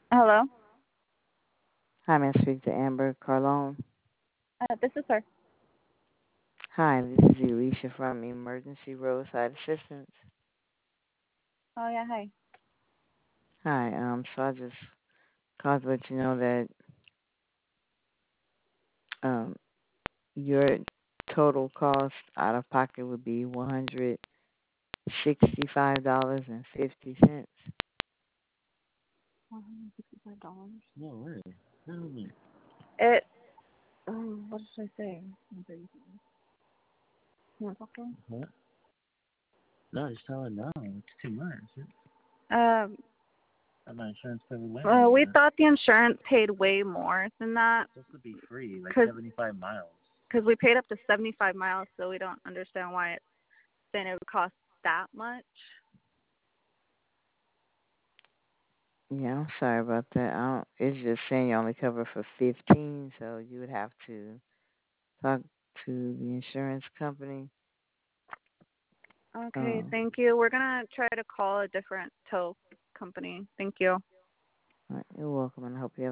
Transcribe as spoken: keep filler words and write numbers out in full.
Hello? Hi, may I speak to Amber Carlone? Uh, this is her. Hi, this is Alicia from Emergency Roadside Assistance. Oh, yeah, hi. Hi, um, so I just called to let you know that um, your total cost out of pocket would be one hundred sixty-five dollars and fifty cents. one hundred sixty-five dollars. No way. Tell me. It, um, what did I say? You want to talk to him? What? No, just tell her no. It's too much. Um, And my insurance covered way uh, more than we that. thought the insurance paid way more than that. It's supposed to be free, like Cause, seventy-five miles. Cause we paid up to seventy-five miles, so we don't understand why it's saying it would cost that much. Yeah, I'm sorry about that. I don't, it's just saying you only cover for fifteen, so you would have to talk to the insurance company. Okay, Um, thank you. We're gonna try to call a different tow company. Thank you. all right, you're welcome, and I hope you have